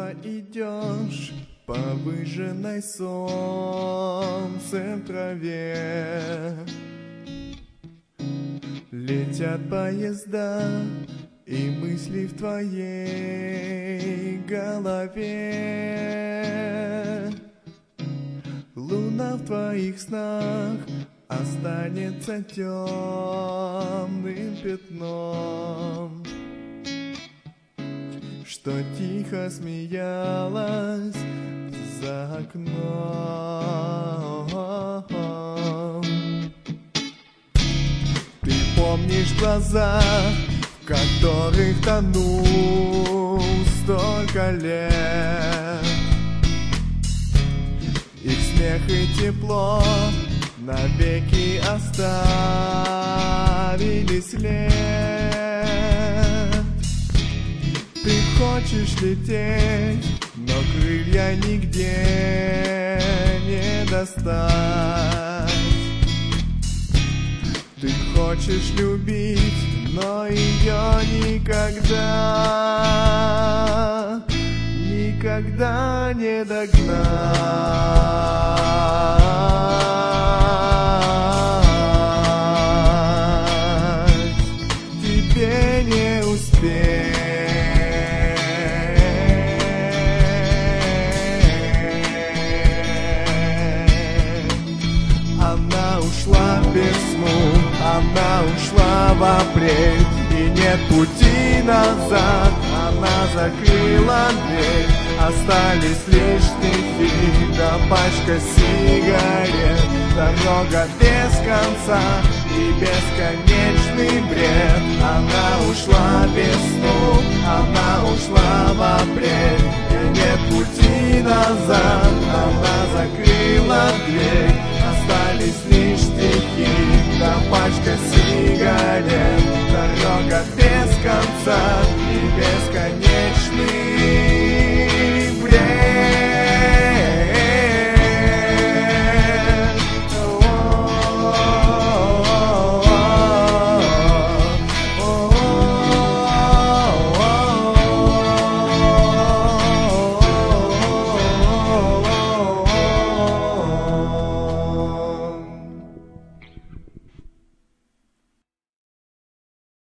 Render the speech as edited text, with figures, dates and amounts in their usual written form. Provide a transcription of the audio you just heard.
снова идешь по выжженной солнцем траве. Летят поезда и мысли в твоей голове. Луна в твоих снах останется темным пятном, что тихо смеялась за окном. Ты помнишь глаза, в которых тонул столько лет, их смех и тепло навеки оставили след. Ты хочешь лететь, но крылья нигде не достать. Ты хочешь любить, но ее никогда не догнать. Тебе не успеть. Она ушла в весну, она ушла в апрель, и нет пути назад. Она закрыла дверь, остались лишь стихи да пачка сигарет. Дорога без конца и бесконечный бред. Она ушла в весну, она ушла в апрель, и нет пути назад. Она закрыла дверь, остались лишь стихи да пачка сигарет. Дорога без конца